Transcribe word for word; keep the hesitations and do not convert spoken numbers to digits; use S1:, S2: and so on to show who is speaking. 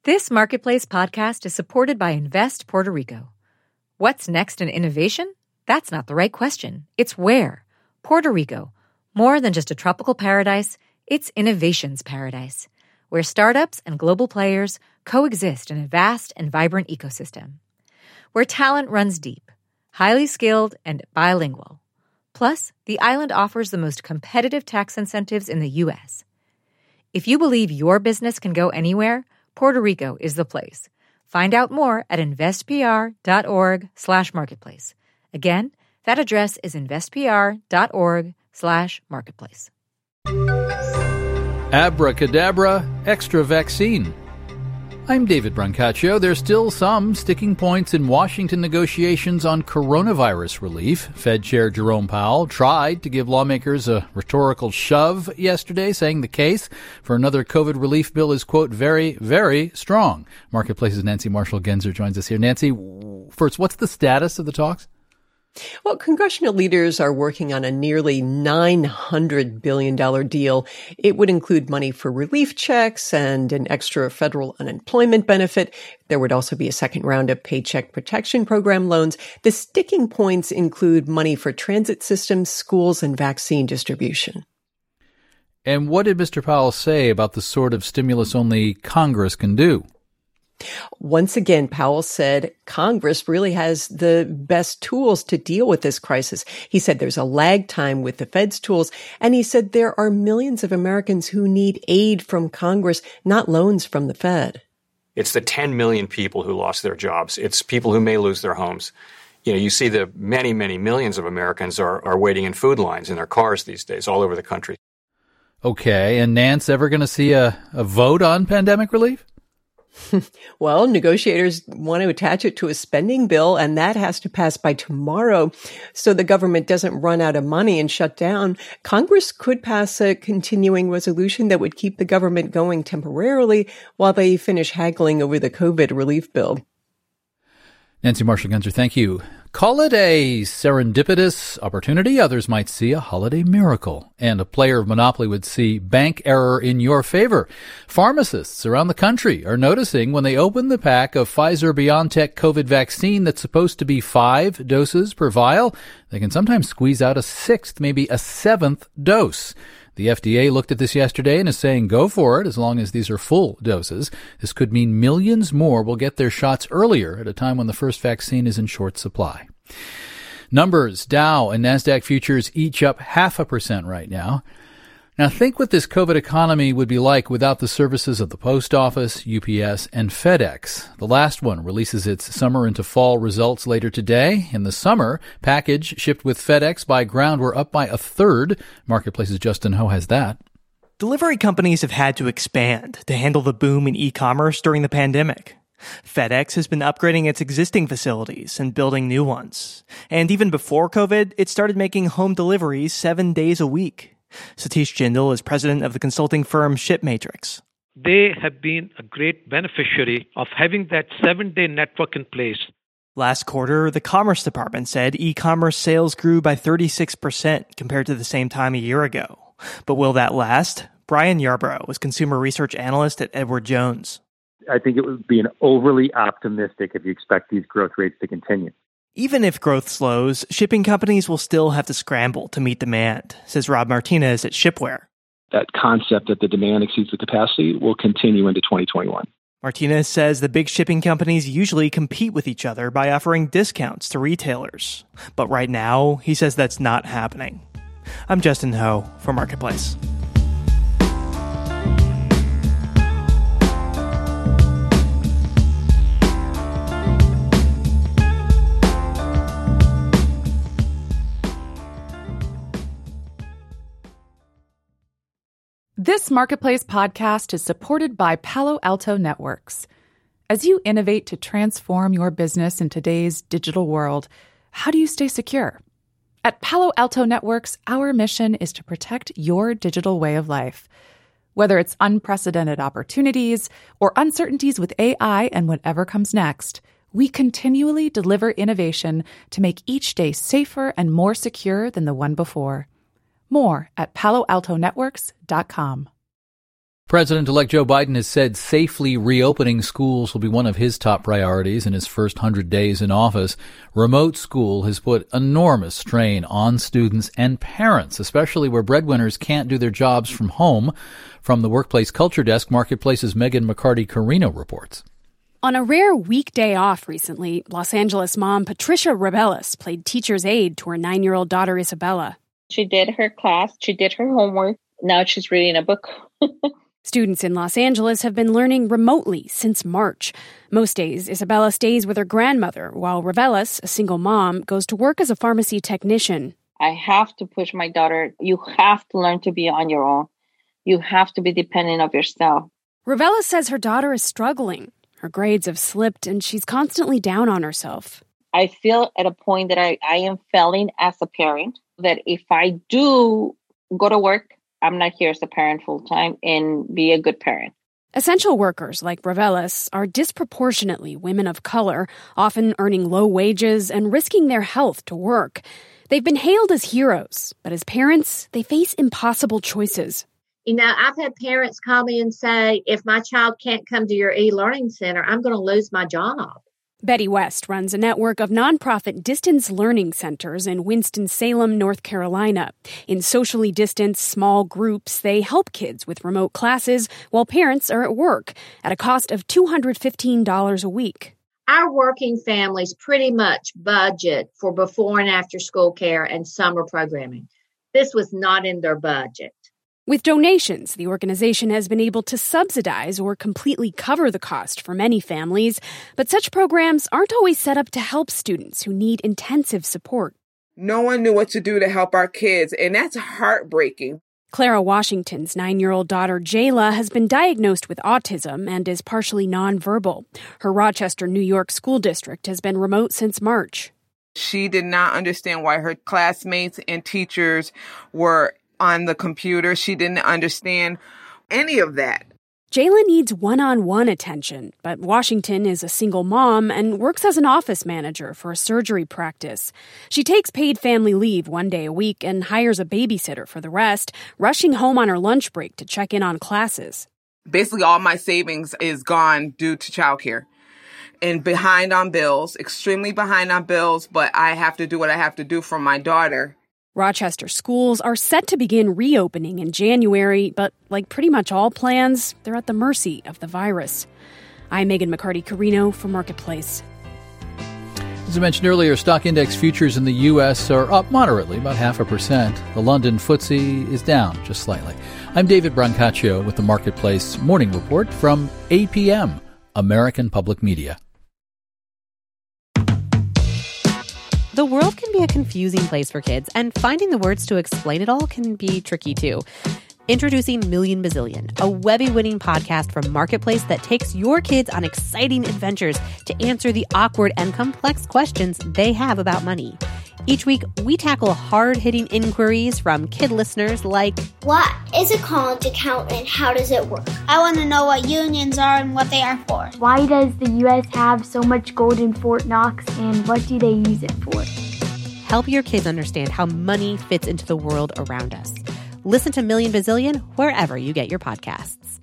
S1: This Marketplace podcast is supported by Invest Puerto Rico. What's next in innovation? That's not the right question. It's where. Puerto Rico. More than just a tropical paradise, it's innovation's paradise, where startups and global players coexist in a vast and vibrant ecosystem. Where talent runs deep, highly skilled, and bilingual. Plus, the island offers the most competitive tax incentives in the U S. If you believe your business can go anywhere, Puerto Rico is the place. Find out more at investpr.org slash marketplace. Again, that address is investpr.org slash marketplace.
S2: Abracadabra, extra vaccine. I'm David Brancaccio. There's still some sticking points in Washington negotiations on coronavirus relief. Fed Chair Jerome Powell tried to give lawmakers a rhetorical shove yesterday, saying the case for another COVID relief bill is, quote, very, very strong. Marketplace's Nancy Marshall-Genzer joins us here. Nancy, first, what's the status of the talks?
S3: Well, congressional leaders are working on a nearly nine hundred billion dollars deal. It would include money for relief checks and an extra federal unemployment benefit. There would also be a second round of Paycheck Protection Program loans. The sticking points include money for transit systems, schools, and vaccine distribution.
S2: And what did Mister Powell say about the sort of stimulus only Congress can do?
S3: Once again, Powell said Congress really has the best tools to deal with this crisis. He said there's a lag time with the Fed's tools, and he said there are millions of Americans who need aid from Congress, not loans from the Fed.
S4: It's the ten million people who lost their jobs. It's people who may lose their homes. You know, you see the many, many millions of Americans are, are waiting in food lines in their cars these days all over the country.
S2: Okay, and Nance, ever going to see a, a vote on pandemic relief?
S3: Well, negotiators want to attach it to a spending bill, and that has to pass by tomorrow so the government doesn't run out of money and shut down. Congress could pass a continuing resolution that would keep the government going temporarily while they finish haggling over the COVID relief bill.
S2: Nancy Marshall-Genzer, thank you. Call it a serendipitous opportunity. Others might see a holiday miracle. And a player of Monopoly would see bank error in your favor. Pharmacists around the country are noticing when they open the pack of Pfizer-BioNTech COVID vaccine that's supposed to be five doses per vial, they can sometimes squeeze out a sixth, maybe a seventh dose. The F D A looked at this yesterday and is saying go for it as long as these are full doses. This could mean millions more will get their shots earlier at a time when the first vaccine is in short supply. Numbers, Dow and NASDAQ futures each up half a percent right now. Now think what this COVID economy would be like without the services of the Post Office, U P S, and FedEx. The last one releases its summer into fall results later today. In the summer, package shipped with FedEx by ground were up by a third. Marketplace's Justin Ho has that.
S5: Delivery companies have had to expand to handle the boom in e-commerce during the pandemic. FedEx has been upgrading its existing facilities and building new ones. And even before COVID, it started making home deliveries seven days a week. Satish Jindal is president of the consulting firm ShipMatrix.
S6: They have been a great beneficiary of having that seven-day network in place.
S5: Last quarter, the Commerce Department said e-commerce sales grew by thirty-six percent compared to the same time a year ago. But will that last? Brian Yarbrough was consumer research analyst at Edward Jones.
S7: I think it would be an overly optimistic if you expect these growth rates to continue.
S5: Even if growth slows, shipping companies will still have to scramble to meet demand, says Rob Martinez at Shipware.
S8: That concept that the demand exceeds the capacity will continue into twenty twenty-one.
S5: Martinez says the big shipping companies usually compete with each other by offering discounts to retailers. But right now, he says that's not happening. I'm Justin Ho for Marketplace.
S9: This Marketplace podcast is supported by Palo Alto Networks. As you innovate to transform your business in today's digital world, how do you stay secure? At Palo Alto Networks, our mission is to protect your digital way of life. Whether it's unprecedented opportunities or uncertainties with A I and whatever comes next, we continually deliver innovation to make each day safer and more secure than the one before. More at palo alto networks dot com.
S2: President-elect Joe Biden has said safely reopening schools will be one of his top priorities in his first one hundred days in office. Remote school has put enormous strain on students and parents, especially where breadwinners can't do their jobs from home. From the Workplace Culture Desk, Marketplace's Megan McCarty-Carino reports.
S10: On a rare weekday off recently, Los Angeles mom Patricia Rebeles played teacher's aide to her nine-year-old daughter Isabella.
S11: She did her class, she did her homework. Now she's reading a book.
S10: Students in Los Angeles have been learning remotely since March. Most days, Isabella stays with her grandmother, while Reveles, a single mom, goes to work as a pharmacy technician.
S11: I have to push my daughter. You have to learn to be on your own. You have to be dependent of yourself.
S10: Reveles says her daughter is struggling. Her grades have slipped, and she's constantly down on herself.
S11: I feel at a point that I, I am failing as a parent, that if I do go to work, I'm not here as a parent full time and be a good parent.
S10: Essential workers like Reveles are disproportionately women of color, often earning low wages and risking their health to work. They've been hailed as heroes, but as parents, they face impossible choices.
S12: You know, I've had parents call me and say, if my child can't come to your e-learning center, I'm going to lose my job.
S10: Betty West runs a network of nonprofit distance learning centers in Winston-Salem, North Carolina. In socially distanced small groups, they help kids with remote classes while parents are at work at a cost of two hundred fifteen dollars a week.
S12: Our working families pretty much budget for before and after school care and summer programming. This was not in their budget.
S10: With donations, the organization has been able to subsidize or completely cover the cost for many families, but such programs aren't always set up to help students who need intensive support.
S13: No one knew what to do to help our kids, and that's heartbreaking.
S10: Clara Washington's nine-year-old daughter, Jayla, has been diagnosed with autism and is partially nonverbal. Her Rochester, New York school district has been remote since March.
S13: She did not understand why her classmates and teachers were on the computer. She didn't understand any of that.
S10: Jayla needs one-on-one attention, but Washington is a single mom and works as an office manager for a surgery practice. She takes paid family leave one day a week and hires a babysitter for the rest, rushing home on her lunch break to check in on classes.
S13: Basically, all my savings is gone due to childcare. And behind on bills, extremely behind on bills, but I have to do what I have to do for my daughter.
S10: Rochester schools are set to begin reopening in January, but like pretty much all plans, they're at the mercy of the virus. I'm Megan McCarty-Carino for Marketplace.
S2: As I mentioned earlier, stock index futures in the U S are up moderately, about half a percent. The London F T S E is down just slightly. I'm David Brancaccio with the Marketplace Morning Report from A P M, American Public Media.
S14: The world can be a confusing place for kids, and finding the words to explain it all can be tricky too. Introducing Million Bazillion, a Webby-winning podcast from Marketplace that takes your kids on exciting adventures to answer the awkward and complex questions they have about money. Each week, we tackle hard-hitting inquiries from kid listeners like,
S15: what is a college account and how does it work? I want to know what unions are and what they are for.
S16: Why does the U S have so much gold in Fort Knox and what do they use it for?
S14: Help your kids understand how money fits into the world around us. Listen to Million Bazillion wherever you get your podcasts.